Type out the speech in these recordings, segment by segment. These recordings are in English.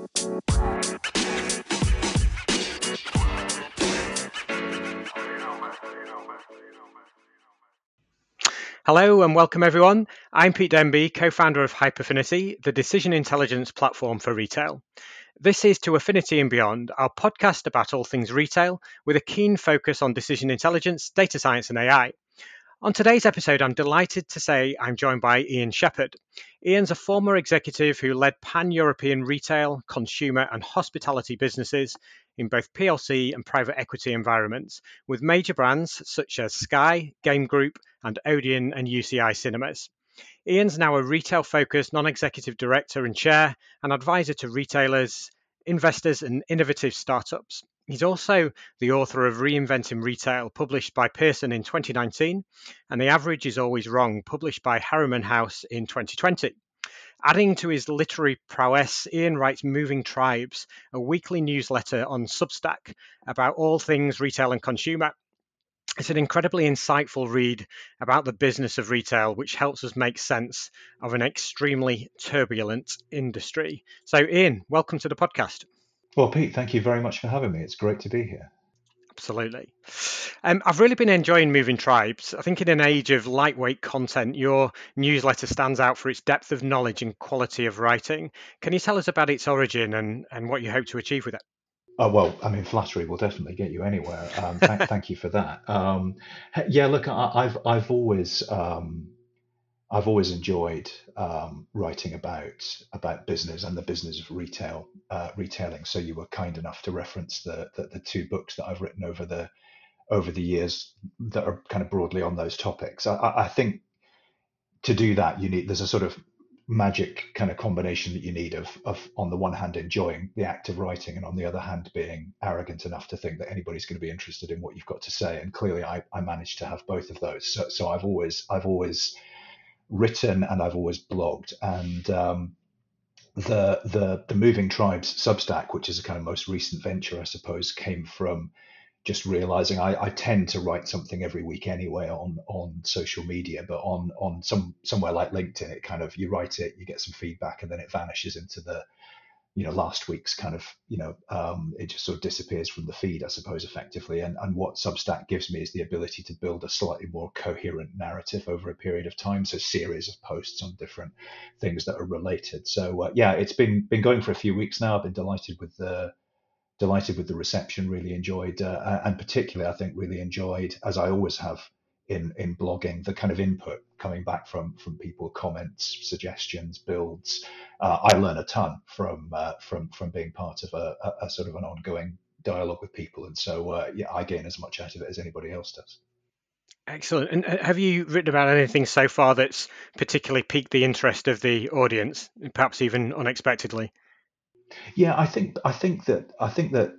Hello and welcome everyone. I'm Pete Denby, co-founder of Hyperfinity, the decision intelligence platform for retail. This is To Affinity and Beyond, our podcast about all things retail with a keen focus on decision intelligence, data science and AI. On today's episode, I'm delighted to say I'm joined by Ian Shepherd. Ian's a former executive who led pan-European retail, consumer and hospitality businesses in both PLC and private equity environments, with major brands such as Sky, Game Group, and Odeon and UCI Cinemas. Ian's now a retail-focused non-executive director and chair and advisor to retailers, investors, and innovative startups. He's also the author of Reinventing Retail, published by Pearson in 2019, and The Average is Always Wrong, published by Harriman House in 2020. Adding to his literary prowess, Ian writes Moving Tribes, a weekly newsletter on Substack about all things retail and consumer. It's an incredibly insightful read about the business of retail, which helps us make sense of an extremely turbulent industry. So, Ian, welcome to the podcast. Well, Pete, thank you very much for having me. It's great to be here. Absolutely. I've really been enjoying Moving Tribes. I think in an age of lightweight content, your newsletter stands out for its depth of knowledge and quality of writing. Can you tell us about its origin and what you hope to achieve with it? Well, I mean, flattery will definitely get you anywhere. Thank you for that. Yeah, look, I've always enjoyed writing about business and the business of retailing. So you were kind enough to reference the two books that I've written over the years that are kind of broadly on those topics. I think to do that, there's a sort of magic kind of combination that you need of on the one hand enjoying the act of writing and on the other hand being arrogant enough to think that anybody's going to be interested in what you've got to say. And clearly I managed to have both of those. So I've always written and I've always blogged. And the Moving Tribes Substack, which is a kind of most recent venture, I suppose, came from just realizing I tend to write something every week anyway on social media, but on somewhere like LinkedIn, it kind of, you write it, you get some feedback, and then it vanishes into the last week's kind of it just sort of disappears from the feed, I suppose, effectively. And what Substack gives me is the ability to build a slightly more coherent narrative over a period of time, so series of posts on different things that are related. So yeah, it's been going for a few weeks now. I've been delighted with the reception, really enjoyed, and particularly I think really enjoyed, as I always have in blogging, the kind of input coming back from people, comments, suggestions, builds. I learn a ton from being part of a sort of an ongoing dialogue with people, and so yeah, I gain as much out of it as anybody else does. Excellent. And have you written about anything so far that's particularly piqued the interest of the audience, perhaps even unexpectedly? Yeah, I think that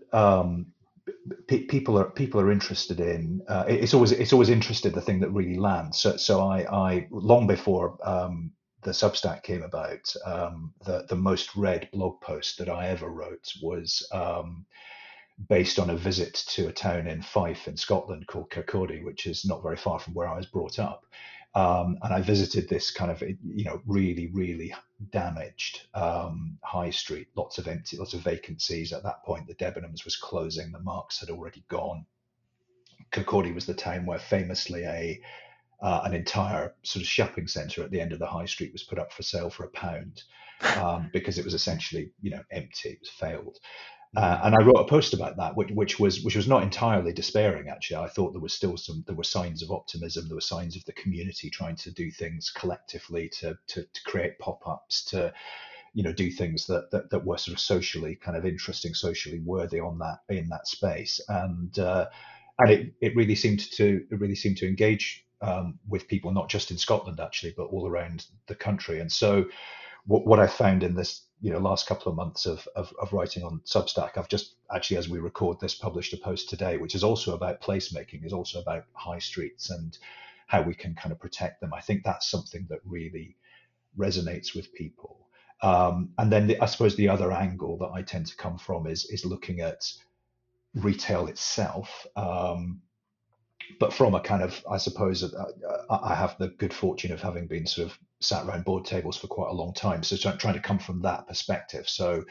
people are interested in. It's always interested the thing that really lands. So I long before the Substack came about, the most read blog post that I ever wrote was based on a visit to a town in Fife in Scotland called Kirkcaldy, which is not very far from where I was brought up. And I visited this kind of, really, really damaged high street, lots of vacancies. At that point, the Debenhams was closing, the Marks had already gone. Kirkcaldy was the town where famously an entire sort of shopping centre at the end of the high street was put up for sale for £1 because it was essentially, empty, it was failed. And I wrote a post about that, which was not entirely despairing. Actually, I thought there were signs of optimism. There were signs of the community trying to do things collectively to create pop-ups, to do things that were sort of socially kind of interesting, socially worthy in that space. And it really seemed to engage with people, not just in Scotland actually, but all around the country. And so what I found in this last couple of months of writing on Substack, I've just actually, as we record this, published a post today, which is also about placemaking, is also about high streets and how we can kind of protect them. I think that's something that really resonates with people. And then I suppose the other angle that I tend to come from is looking at retail itself. But from a kind of, I suppose, I have the good fortune of having been sort of sat around board tables for quite a long time. So trying to come from that perspective. So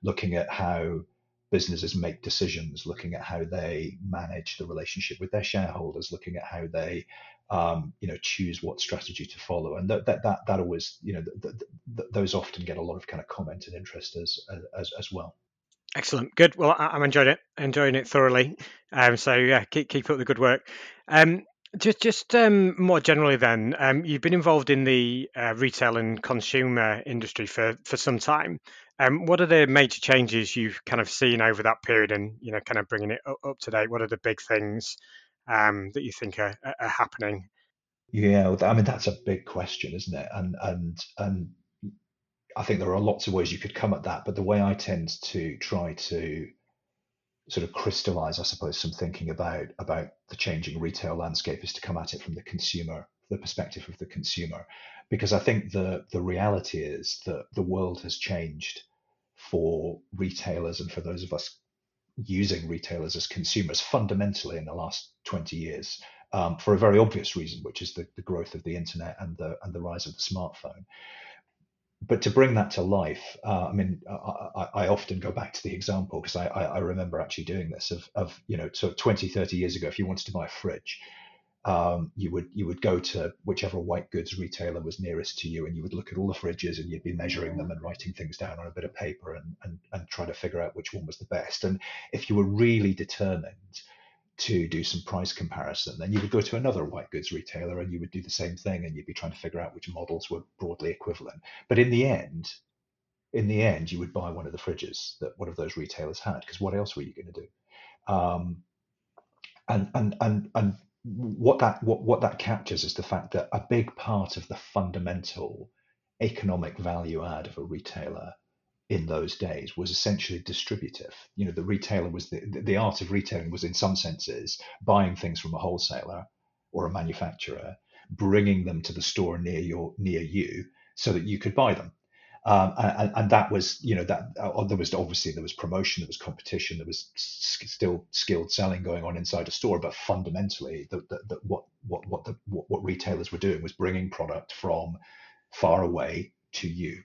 looking at how businesses make decisions, looking at how they manage the relationship with their shareholders, looking at how they choose what strategy to follow, and that always, those often get a lot of kind of comment and interest as well. Excellent. Good. Well, I'm enjoying it thoroughly. So yeah, keep up the good work. Um, just more generally, then, you've been involved in the retail and consumer industry for some time. What are the major changes you've kind of seen over that period, and kind of bringing it up to date? What are the big things that you think are happening? Yeah, I mean that's a big question, isn't it? And I think there are lots of ways you could come at that, but the way I tend to try to sort of crystallize, I suppose, some thinking about the changing retail landscape is to come at it from the perspective of the consumer, because I think the reality is that the world has changed for retailers and for those of us using retailers as consumers fundamentally in the last 20 years, for a very obvious reason, which is the growth of the internet and the rise of the smartphone. But to bring that to life, I mean, I often go back to the example because I remember actually doing this of so 20, 30 years ago, if you wanted to buy a fridge, you would go to whichever white goods retailer was nearest to you, and you would look at all the fridges, and you'd be measuring them and writing things down on a bit of paper, and try to figure out which one was the best. And if you were really determined to do some price comparison, then you would go to another white goods retailer and you would do the same thing, and you'd be trying to figure out which models were broadly equivalent. But in the end, you would buy one of the fridges that one of those retailers had, because what else were you going to do? And what that captures is the fact that a big part of the fundamental economic value add of a retailer in those days was essentially distributive. The retailer was the art of retailing was in some senses buying things from a wholesaler or a manufacturer, bringing them to the store near you so that you could buy them. And that was, there was promotion, there was competition, there was still skilled selling going on inside a store, but fundamentally, what retailers were doing was bringing product from far away to you.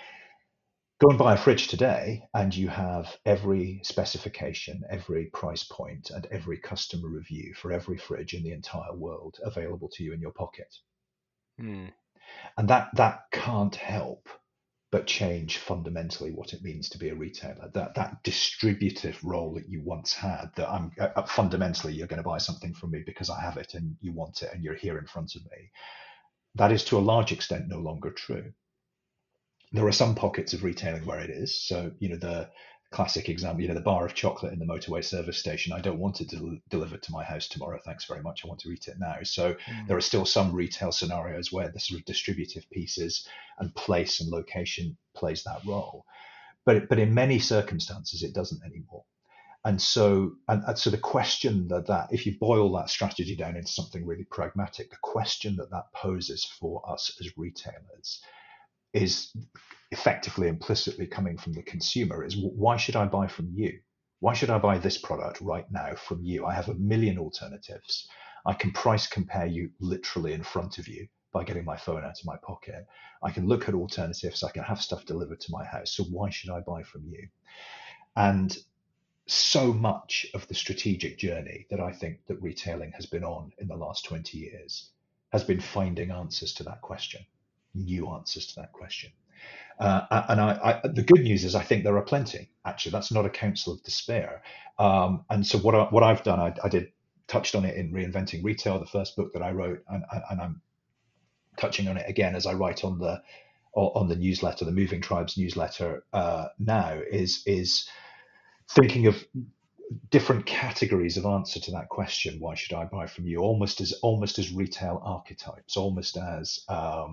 Go and buy a fridge today, and you have every specification, every price point, and every customer review for every fridge in the entire world available to you in your pocket. Hmm. And that can't help but change fundamentally what it means to be a retailer. That distributive role that you once had, that I'm fundamentally, you're going to buy something from me because I have it and you want it and you're here in front of me. That is to a large extent no longer true. There are some pockets of retailing where it is. So, the classic example, the bar of chocolate in the motorway service station. I don't want it delivered to my house tomorrow. Thanks very much. I want to eat it now. So Hmm. there are still some retail scenarios where the sort of distributive pieces and place and location plays that role. But in many circumstances, it doesn't anymore. And so the question that if you boil that strategy down into something really pragmatic, the question that poses for us as retailers is effectively implicitly coming from the consumer is, why should I buy from you? Why should I buy this product right now from you? I have a million alternatives. I can price compare you literally in front of you by getting my phone out of my pocket. I can look at alternatives. I can have stuff delivered to my house. So why should I buy from you? And so much of the strategic journey that I think that retailing has been on in the last 20 years has been finding answers to that question, new answers to that question. The good news is I think there are plenty. Actually, that's not a counsel of despair. And so what I've done, I did touched on it in Reinventing Retail, the first book that I wrote, and I'm touching on it again as I write on the newsletter, the Moving Tribes newsletter now, is thinking of different categories of answer to that question. Why should I buy from you? Almost as retail archetypes, almost as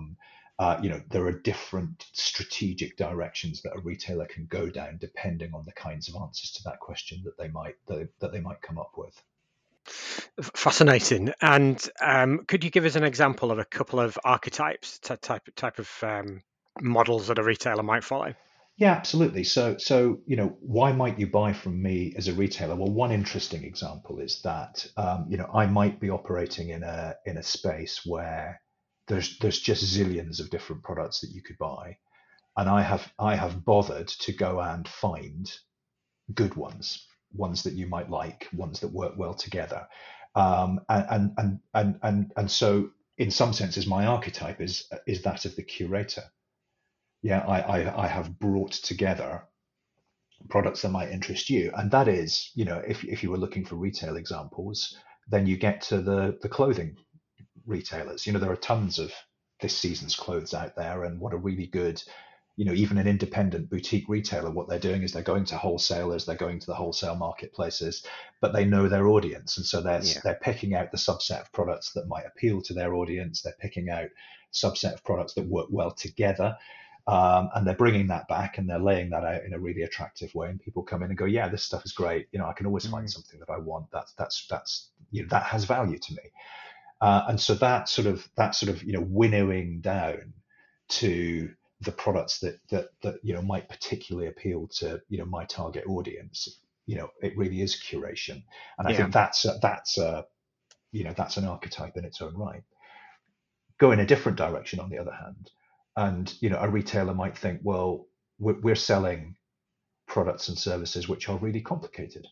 there are different strategic directions that a retailer can go down depending on the kinds of answers to that question that they might come up with. Fascinating. And could you give us an example of a couple of archetypes, type of models that a retailer might follow? Yeah, absolutely. So why might you buy from me as a retailer? Well, one interesting example is that I might be operating in a space where there's just zillions of different products that you could buy. and I have bothered to go and find good ones that you might like, ones that work well together. And so in some senses, my archetype is that of the curator. Yeah, I have brought together products that might interest you. And that is, if you were looking for retail examples, then you get to the clothing retailers. There are tons of this season's clothes out there, and what a really good, even an independent boutique retailer, what they're doing is they're going to wholesalers, they're going to the wholesale marketplaces, but they know their audience, and so Yeah. they're picking out the subset of products that might appeal to their audience. They're picking out subset of products that work well together. And they're bringing that back and they're laying that out in a really attractive way, and people come in and go, yeah, this stuff is great. I can always find Mm. something that I want. That's that has value to me. And so that sort of winnowing down to the products that might particularly appeal to my target audience. It really is curation, and I Yeah. think that's an archetype in its own right. Go in a different direction, on the other hand, and a retailer might think, well, we're selling products and services which are really complicated,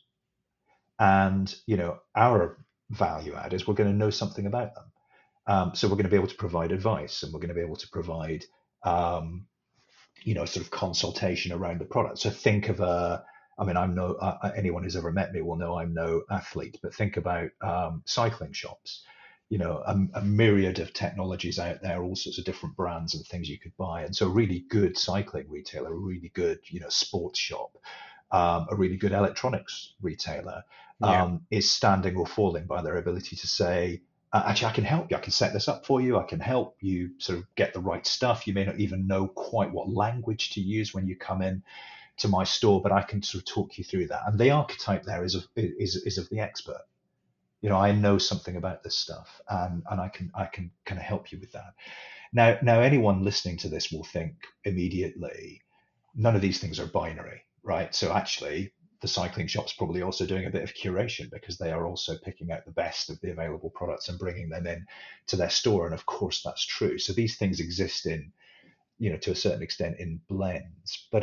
and our value add is we're going to know something about them. So we're going to be able to provide advice, and we're going to be able to provide, um, sort of consultation around the product. So think of I mean, I'm no, anyone who's ever met me will know I'm no athlete, but think about cycling shops. A myriad of technologies out there, all sorts of different brands and things you could buy. And so a really good cycling retailer, a really good, sports shop, a really good electronics retailer Yeah. is standing or falling by their ability to say, actually, I can help you. I can set this up for you. I can help you sort of get the right stuff. You may not even know quite what language to use when you come in to my store, but I can sort of talk you through that. And the archetype there is of the expert. I know something about this stuff, and I can kind of help you with that. Now, anyone listening to this will think immediately, none of these things are binary, right? So actually, the cycling shop's probably also doing a bit of curation, because they are also picking out the best of the available products and bringing them in to their store. And of course, that's true. So these things exist in, to a certain extent, in blends. But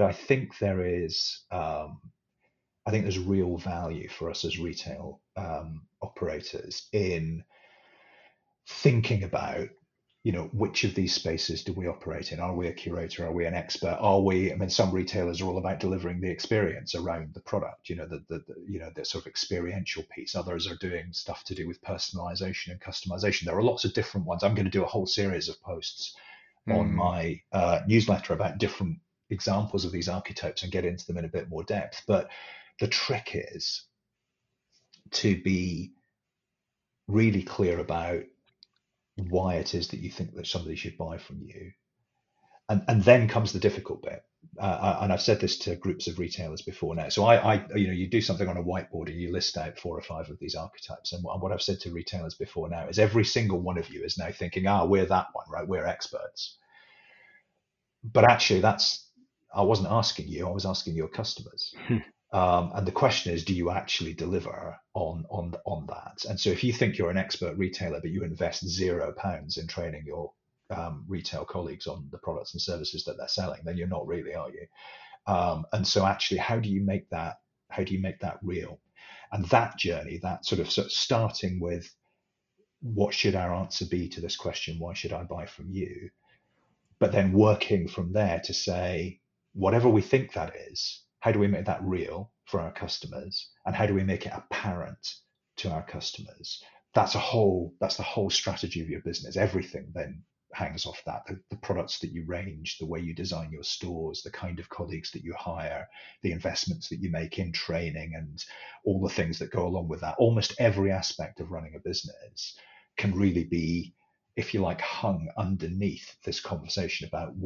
I think there's real value for us as retail operators in thinking about, which of these spaces do we operate in? Are we a curator? Are we an expert? I mean, some retailers are all about delivering the experience around the product, the sort of experiential piece. Others are doing stuff to do with personalization and customization. There are lots of different ones. I'm going to do a whole series of posts on Mm. my newsletter about different examples of these archetypes and get into them in a bit more depth. But the trick is to be really clear about why it is that you think that somebody should buy from you. And then comes the difficult bit. And I've said this to groups of retailers before now. So you do something on a whiteboard and you list out 4 or 5 of these archetypes. And what I've said to retailers before now is every single one of you is now thinking, we're that one, right? We're experts. But actually, I wasn't asking you. I was asking your customers. And the question is, do you actually deliver on that? And so if you think you're an expert retailer, but you invest £0 in training your retail colleagues on the products and services that they're selling, then you're not really, are you? And so actually, how do you make that? How do you make that real? And that journey, that sort of starting with what should our answer be to this question? Why should I buy from you? But then working from there to say, whatever we think that is, how do we make that real for our customers, and how do we make it apparent to our customers? That's the whole strategy of your business. Everything then hangs off that. The products that you range, the way you design your stores, the kind of colleagues that you hire, the investments that you make in training, and all the things that go along with that. Almost every aspect of running a business can really be, if you like, hung underneath this conversation about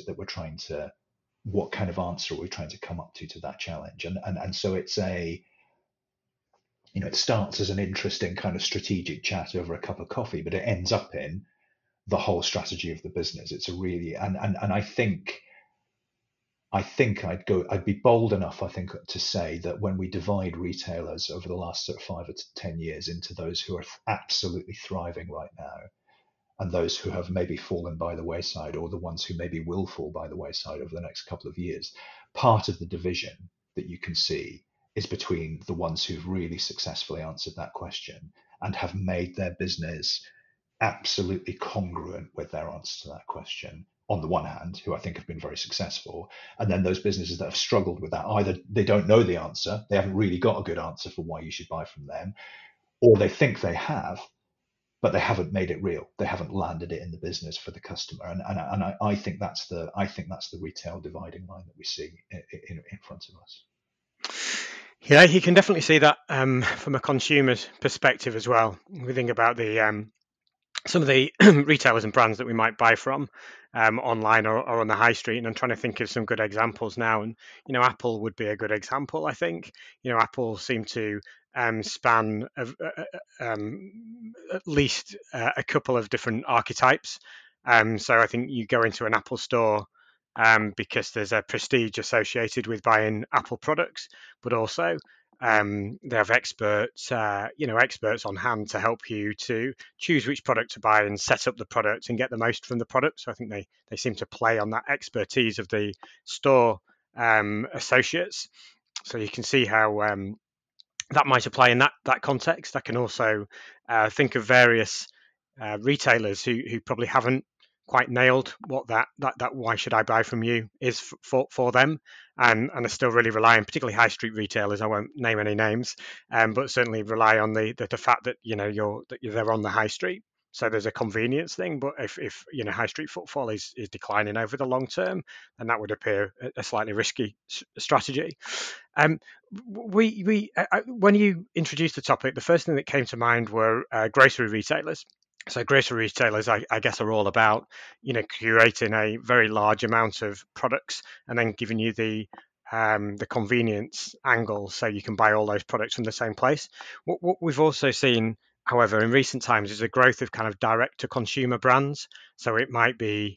what kind of answer are we trying to come up to that challenge. And so it starts as an interesting kind of strategic chat over a cup of coffee, but it ends up in the whole strategy of the business. It's a really, and I think I'd be bold enough, I think, to say that when we divide retailers over the last sort of 5 or 10 years into those who are absolutely thriving right now, and those who have maybe fallen by the wayside, or the ones who maybe will fall by the wayside over the next couple of years, part of the division that you can see is between the ones who've really successfully answered that question and have made their business absolutely congruent with their answer to that question, on the one hand, who I think have been very successful, and then those businesses that have struggled with that. Either they don't know the answer, they haven't really got a good answer for why you should buy from them, or they think they have, but they haven't made it real. They haven't landed it in the business for the customer, and I think that's the retail dividing line that we see in front of us. Yeah, you can definitely see that from a consumer's perspective as well. We think about the some of the retailers and brands that we might buy from online or on the high street, and I'm trying to think of some good examples now. And Apple would be a good example. I think Apple seem to span at least a couple of different archetypes. So I think you go into an Apple store because there's a prestige associated with buying Apple products, but also they have experts, experts on hand to help you to choose which product to buy and set up the product and get the most from the product. So I think they seem to play on that expertise of the store associates. So you can see how that might apply in that context. I can also think of various retailers who probably haven't quite nailed what that why should I buy from you is for them, and are still really relying, particularly high street retailers. I won't name any names, but certainly rely on the fact that they're on the high street. So there's a convenience thing, but if high street footfall is declining over the long term, then that would appear a slightly risky strategy. Um, when you introduced the topic, the first thing that came to mind were grocery retailers. So grocery retailers, I guess, are all about curating a very large amount of products and then giving you the convenience angle, so you can buy all those products from the same place. What we've also seen, however, in recent times, is a growth of kind of direct to consumer brands. So it might be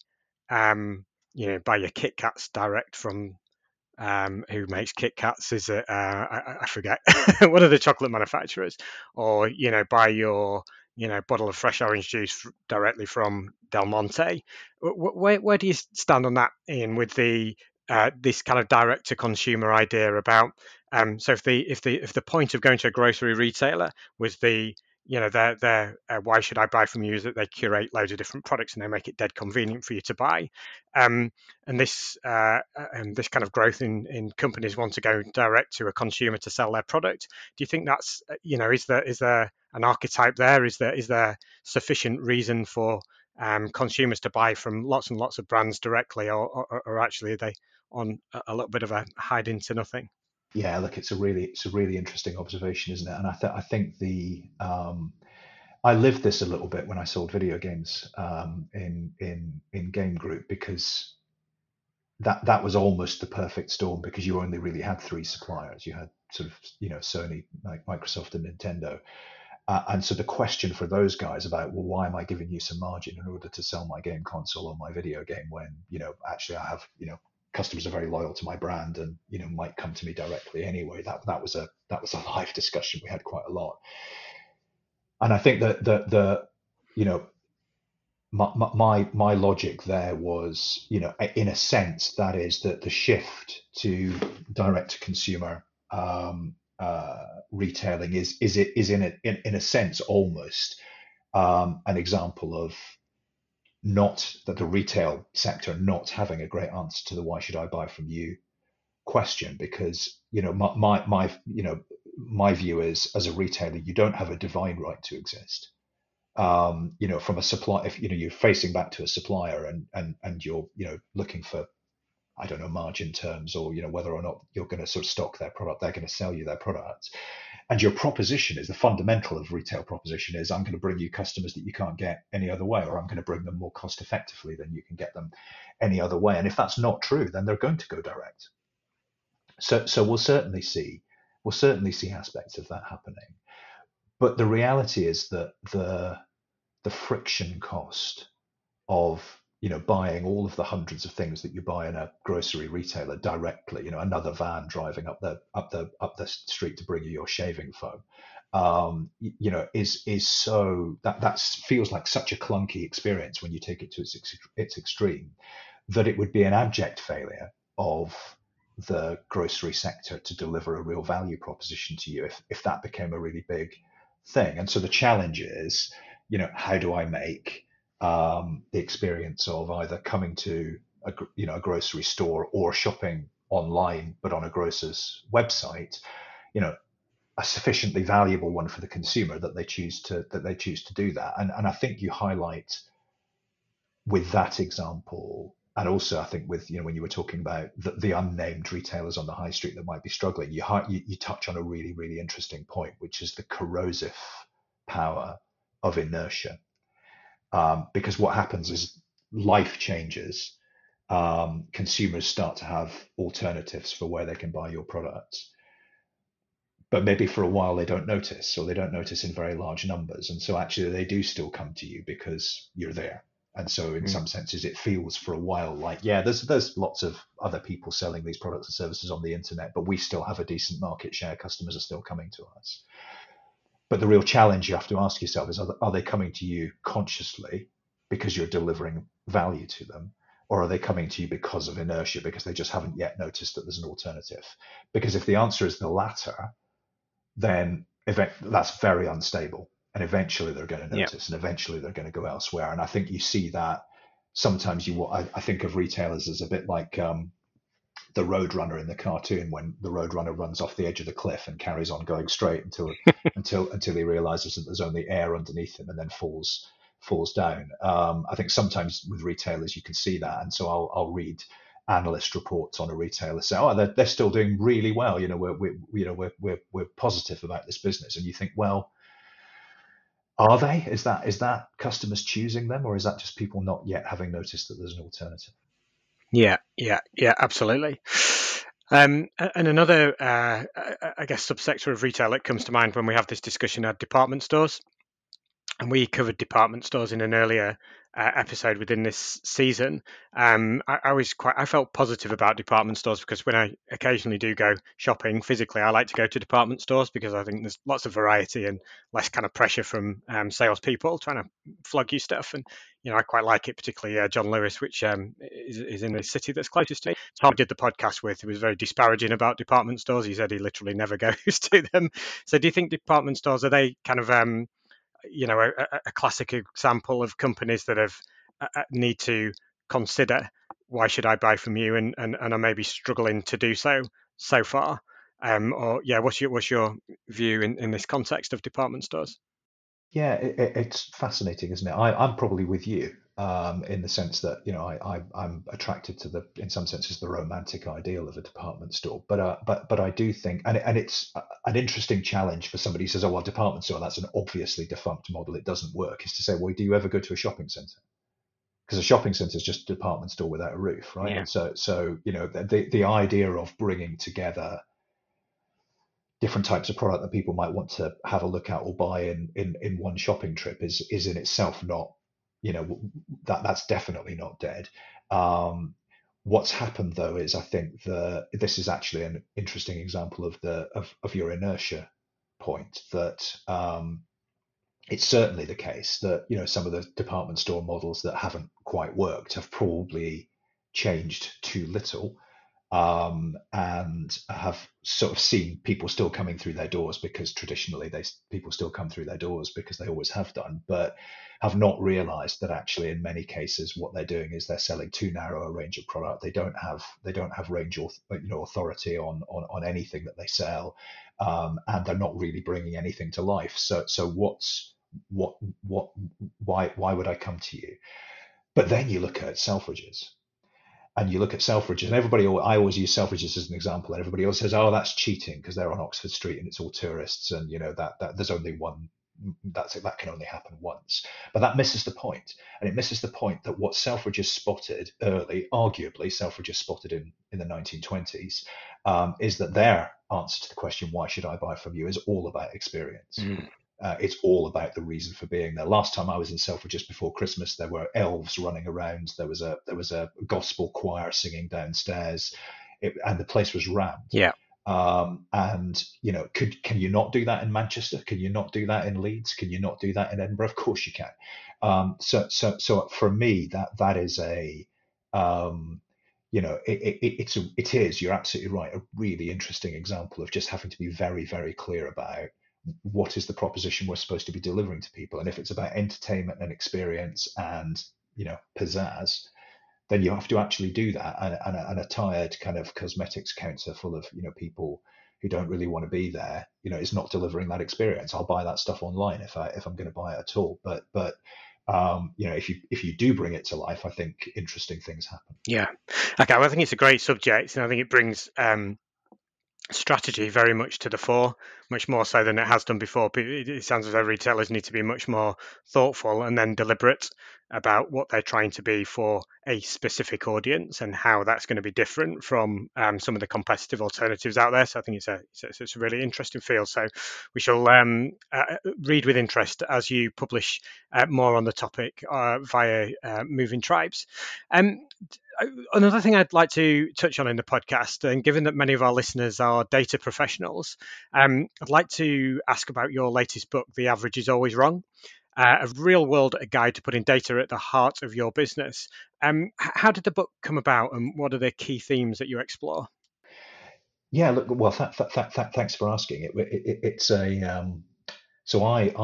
buy your Kit Kats direct from who makes Kit Kats. Is it I forget one of the chocolate manufacturers, or buy your bottle of fresh orange juice directly from Del Monte. Where do you stand on that, Ian, with the this kind of direct to consumer idea about so if the point of going to a grocery retailer was the their why should I buy from you, is that they curate loads of different products and they make it dead convenient for you to buy, and this kind of growth in companies want to go direct to a consumer to sell their product. Do you think that's is there an archetype there? Is there sufficient reason for consumers to buy from lots and lots of brands directly, or actually are they on a little bit of a hide into nothing? Yeah, look, it's a really interesting observation, isn't it? And I think I lived this a little bit when I sold video games in Game Group, because that was almost the perfect storm, because you only really had three suppliers. You had sort of Sony, like Microsoft, and Nintendo. And so the question for those guys about, well, why am I giving you some margin in order to sell my game console or my video game when actually I have customers are very loyal to my brand and might come to me directly anyway. That was a live discussion we had quite a lot. And I think that the my logic there was, in a sense, that is that the shift to direct to consumer retailing is in a sense almost an example of not that the retail sector not having a great answer to the why should I buy from you question, because my view is, as a retailer, you don't have a divine right to exist. From a supply, if you're facing back to a supplier and you're looking for, I don't know, margin terms, or whether or not you're going to sort of stock their product, they're going to sell you their products, and your proposition is, the fundamental of retail proposition is, I'm going to bring you customers that you can't get any other way, or I'm going to bring them more cost effectively than you can get them any other way. And if that's not true, then they're going to go direct. So we'll certainly see aspects of that happening. But the reality is that the friction cost of buying all of the hundreds of things that you buy in a grocery retailer directly, another van driving up the street to bring you your shaving foam, is so that feels like such a clunky experience when you take it to its extreme, that it would be an abject failure of the grocery sector to deliver a real value proposition to you if that became a really big thing. And so the challenge is, how do I make the experience of either coming to a grocery store or shopping online, but on a grocer's website, you know, a sufficiently valuable one for the consumer that they choose to do that. And I think you highlight with that example, and also I think with when you were talking about the unnamed retailers on the high street that might be struggling, you touch on a really really interesting point, which is the corrosive power of inertia. Because what happens is life changes. Consumers start to have alternatives for where they can buy your products, but maybe for a while they don't notice, or they don't notice in very large numbers, and so actually they do still come to you because you're there. And so in some senses it feels for a while like, yeah, there's lots of other people selling these products and services on the internet, but we still have a decent market share, customers are still coming to us. But the real challenge you have to ask yourself is, are they coming to you consciously because you're delivering value to them, or are they coming to you because of inertia, because they just haven't yet noticed that there's an alternative? Because if the answer is the latter, then that's very unstable. And eventually they're going to Yeah. notice, and eventually they're going to go elsewhere. And I think you see that sometimes. I think of retailers as a bit like the Roadrunner in the cartoon, when the Roadrunner runs off the edge of the cliff and carries on going straight until he realizes that there's only air underneath him, and then falls down. I think sometimes with retailers you can see that, and so I'll read analyst reports on a retailer say, oh, they're still doing really well. We're positive about this business, and you think, well, are they? Is that customers choosing them, or is that just people not yet having noticed that there's an alternative? Yeah, absolutely. And another, I guess, subsector of retail that comes to mind when we have this discussion are department stores. And we covered department stores in an earlier episode within this season. I felt positive about department stores because when I occasionally do go shopping physically, I like to go to department stores because I think there's lots of variety and less kind of pressure from salespeople trying to flog you stuff. And I quite like it, particularly John Lewis, which is in the city that's closest to me. Tom did the podcast with, he was very disparaging about department stores. He said he literally never goes to them. So do you think department stores, are they kind of a classic example of companies that have need to consider, why should I buy from you, and are maybe struggling to do so far? Or what's your view in this context of department stores? Yeah, it's fascinating, isn't it? I'm probably with you in the sense that I'm attracted to in some senses, the romantic ideal of a department store. But I do think, and it's an interesting challenge for somebody who says, oh well, department store, that's an obviously defunct model, it doesn't work. Is to say, well, do you ever go to a shopping centre? Because a shopping centre is just a department store without a roof, right? Yeah, And so the idea of bringing together different types of product that people might want to have a look at or buy in one shopping trip is in itself not, that's definitely not dead. What's happened though is, I think this is actually an interesting example of your inertia point, that it's certainly the case that some of the department store models that haven't quite worked have probably changed too little, and have sort of seen people still coming through their doors, because traditionally people still come through their doors because they always have done, but have not realized that actually in many cases what they're doing is they're selling too narrow a range of product. They don't have range or authority on anything that they sell, and they're not really bringing anything to life. So what why would I come to you? But then you look at Selfridges, and you look at Selfridges, and I always use Selfridges as an example, and everybody else says, oh, that's cheating because they're on Oxford Street and it's all tourists, and that there's only one, that can only happen once. But that misses the point, and it misses the point that what Selfridges spotted early, arguably Selfridges spotted in the 1920s, is that their answer to the question, why should I buy from you, is all about experience. It's all about the reason for being there. Last time I was in Selfridges just before Christmas, there were elves running around. There was a gospel choir singing downstairs, and the place was rammed. yeah, And can you not do that in Manchester? Can you not do that in Leeds? Can you not do that in Edinburgh? Of course you can. So for me, that is a um, it is, you're absolutely right, a really interesting example of just having to be very, very clear about what is the proposition we're supposed to be delivering to people. And if it's about entertainment and experience and pizzazz, then you have to actually do that. And a tired kind of cosmetics counter full of people who don't really want to be there, is not delivering that experience. I'll buy that stuff online if I'm going to buy it at all. But if you do bring it to life, I think interesting things happen. Yeah. Okay. Well, I think it's a great subject, and I think it brings strategy very much to the fore, much more so than it has done before. It sounds as though retailers need to be much more thoughtful and then deliberate about what they're trying to be for a specific audience and how that's going to be different from some of the competitive alternatives out there. So I think it's a really interesting field. So we shall read with interest as you publish more on the topic via Moving Tribes. Another thing I'd like to touch on in the podcast, and given that many of our listeners are data professionals, I'd like to ask about your latest book, The Average is Always Wrong, a real-world guide to putting data at the heart of your business. How did the book come about, and what are the key themes that you explore? Yeah, look, well, thanks for asking. It's a so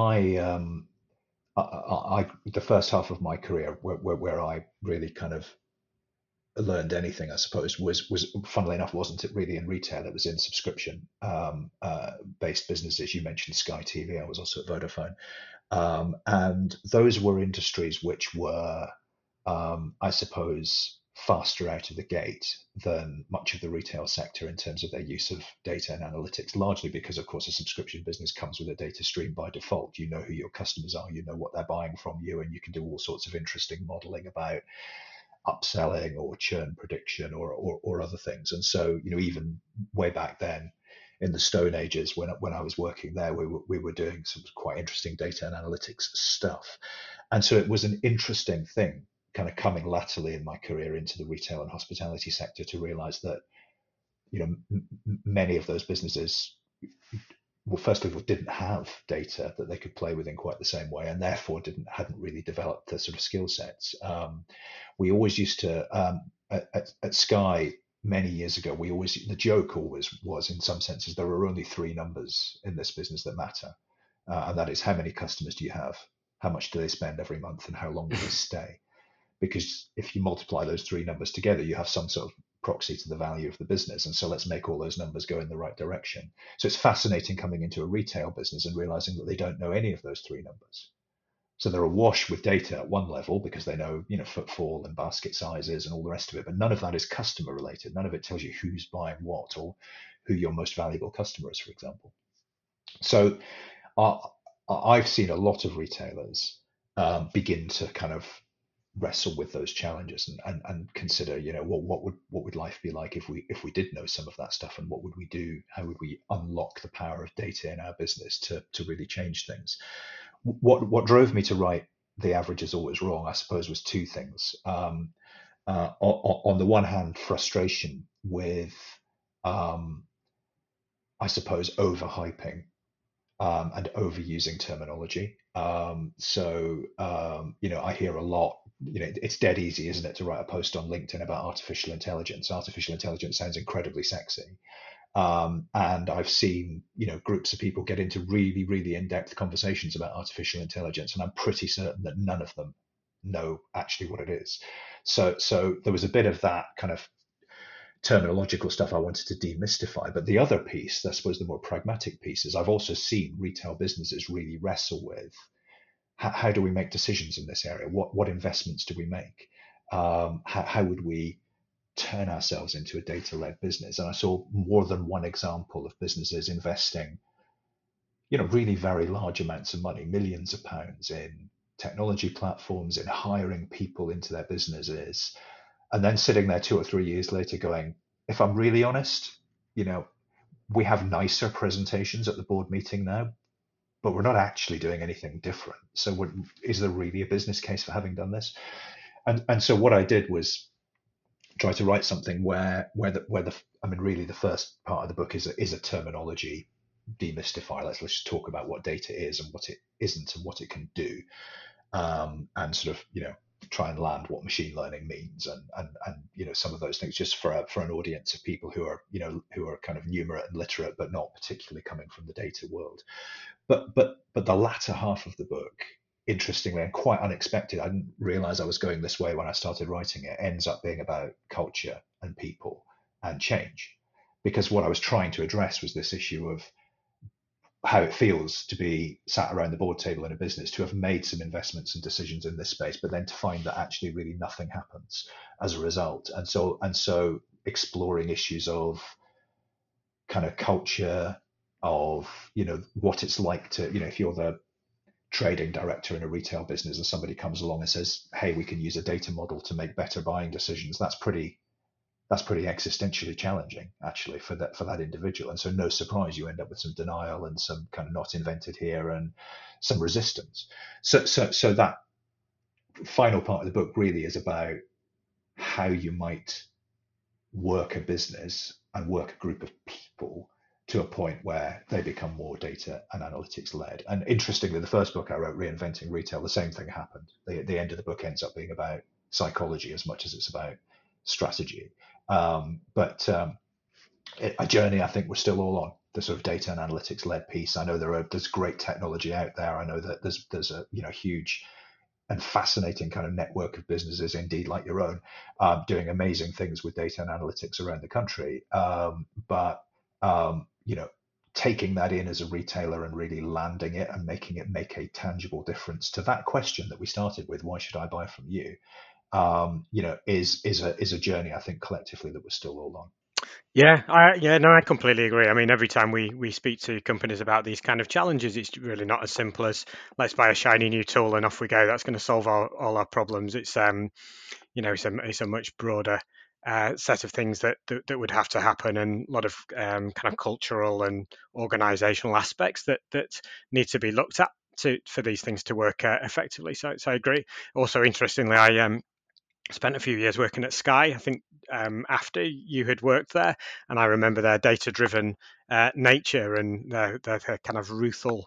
the first half of my career where I really kind of learned anything, I suppose, was funnily enough, wasn't it really in retail? It was in subscription based businesses. You mentioned Sky TV. I was also at Vodafone, and those were industries which were, I suppose, faster out of the gate than much of the retail sector in terms of their use of data and analytics, largely because, of course, a subscription business comes with a data stream by default. You know who your customers are, you know what they're buying from you, and you can do all sorts of interesting modeling about upselling or churn prediction or other things. And so, even way back then in the Stone Ages, when I was working there, we were doing some quite interesting data and analytics stuff. And so it was an interesting thing kind of coming latterly in my career into the retail and hospitality sector to realize that, many of those businesses, well, first of all, didn't have data that they could play with in quite the same way, and therefore hadn't really developed the sort of skill sets. We always used to at Sky many years ago. The joke always was, in some senses, there are only three numbers in this business that matter, and that is how many customers do you have, how much do they spend every month, and how long do they stay. Because if you multiply those three numbers together, you have some sort of proxy to the value of the business. And so let's make all those numbers go in the right direction. So it's fascinating coming into a retail business and realizing that they don't know any of those three numbers. So they're awash with data at one level because they know, footfall and basket sizes and all the rest of it. But none of that is customer related. None of it tells you who's buying what or who your most valuable customer is, for example. So uh, I've seen a lot of retailers begin to kind of wrestle with those challenges and consider, what would life be like if we did know some of that stuff, and what would we do? How would we unlock the power of data in our business to really change things? What drove me to write The Average is Always Wrong, I suppose, was two things. On the one hand, frustration with, I suppose, overhyping and overusing terminology. I hear a lot. It's dead easy, isn't it, to write a post on LinkedIn about artificial intelligence? Artificial intelligence sounds incredibly sexy. And I've seen, groups of people get into really, really in-depth conversations about artificial intelligence, and I'm pretty certain that none of them know actually what it is. So there was a bit of that kind of terminological stuff I wanted to demystify. But the other piece, I suppose the more pragmatic piece, is I've also seen retail businesses really wrestle with how do we make decisions in this area? What investments do we make? How would we turn ourselves into a data-led business? And I saw more than one example of businesses investing, really very large amounts of money, millions of pounds in technology platforms, in hiring people into their businesses, and then sitting there 2 or 3 years later going, if I'm really honest, we have nicer presentations at the board meeting now, but we're not actually doing anything different. So is there really a business case for having done this? And so what I did was try to write something where I mean, really, the first part of the book is a terminology demystify. Let's just talk about what data is and what it isn't and what it can do, and sort of try and land what machine learning means and some of those things just for an audience of people who are who are kind of numerate and literate but not particularly coming from the data world. But the latter half of the book, interestingly and quite unexpected, I didn't realize I was going this way when I started writing it, ends up being about culture and people and change. Because what I was trying to address was this issue of how it feels to be sat around the board table in a business, to have made some investments and decisions in this space, but then to find that actually really nothing happens as a result. And so exploring issues of kind of culture, of what it's like to if you're the trading director in a retail business and somebody comes along and says, hey, we can use a data model to make better buying decisions, that's pretty existentially challenging actually for that individual. And so no surprise you end up with some denial and some kind of not invented here and some resistance. So that final part of the book really is about how you might work a business and work a group of people to a point where they become more data and analytics led. And interestingly, the first book I wrote, Reinventing Retail, the same thing happened. The end of the book ends up being about psychology as much as it's about strategy. But a journey I think we're still all on, the sort of data and analytics led piece. I know there's great technology out there. I know that there's a huge and fascinating kind of network of businesses, indeed like your own, doing amazing things with data and analytics around the country. But taking that in as a retailer and really landing it and making it make a tangible difference to that question that we started with, why should I buy from you? Is a journey I think collectively that we're still all on. I completely agree. I mean, every time we speak to companies about these kind of challenges, it's really not as simple as let's buy a shiny new tool and off we go. That's going to solve all our problems. It's it's a much broader set of things that would have to happen, and a lot of kind of cultural and organizational aspects that need to be looked at for these things to work effectively. So I agree. Also, interestingly, I spent a few years working at Sky, I think, after you had worked there. And I remember their data-driven nature and their kind of ruthless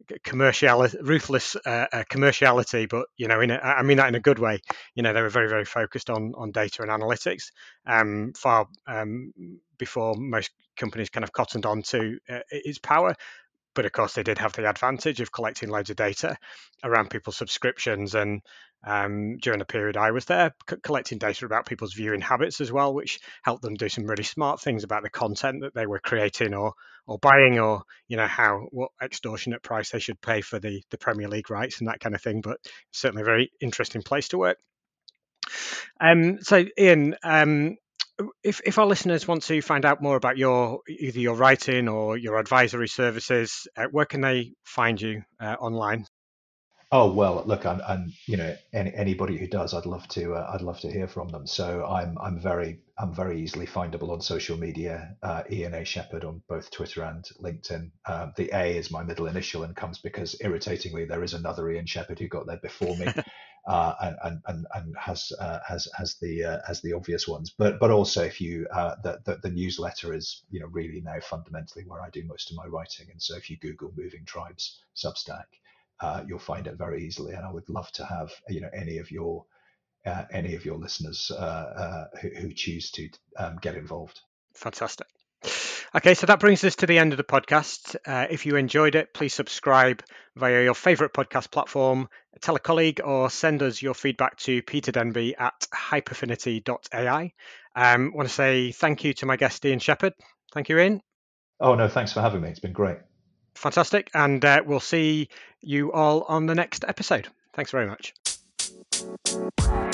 commerciality, but I mean that in a good way. They were very, very focused on data and analytics, far before most companies kind of cottoned on to its power. But of course, they did have the advantage of collecting loads of data around people's subscriptions, and during the period I was there, collecting data about people's viewing habits as well, which helped them do some really smart things about the content that they were creating or buying, or what extortionate price they should pay for the Premier League rights and that kind of thing. But certainly a very interesting place to work. So Ian, if our listeners want to find out more about either your writing or your advisory services, where can they find you online? Oh well, look, I'm anybody who does, I'd love to hear from them. So I'm very easily findable on social media. Ian A. Shepherd on both Twitter and LinkedIn. The A is my middle initial and comes because irritatingly there is another Ian Shepherd who got there before me, and has the obvious ones. But also if you the newsletter is really now fundamentally where I do most of my writing. And so if you Google Moving Tribes Substack, you'll find it very easily. And I would love to have any of your listeners who choose to get involved. Fantastic. Okay, so that brings us to the end of the podcast. If you enjoyed it, please subscribe via your favorite podcast platform, tell a colleague, or send us your feedback to Peter Denby at hyperfinity.ai. I want to say thank you to my guest, Ian Shepherd. Thank you, Ian. Oh, no, thanks for having me. It's been great. Fantastic. And we'll see you all on the next episode. Thanks very much.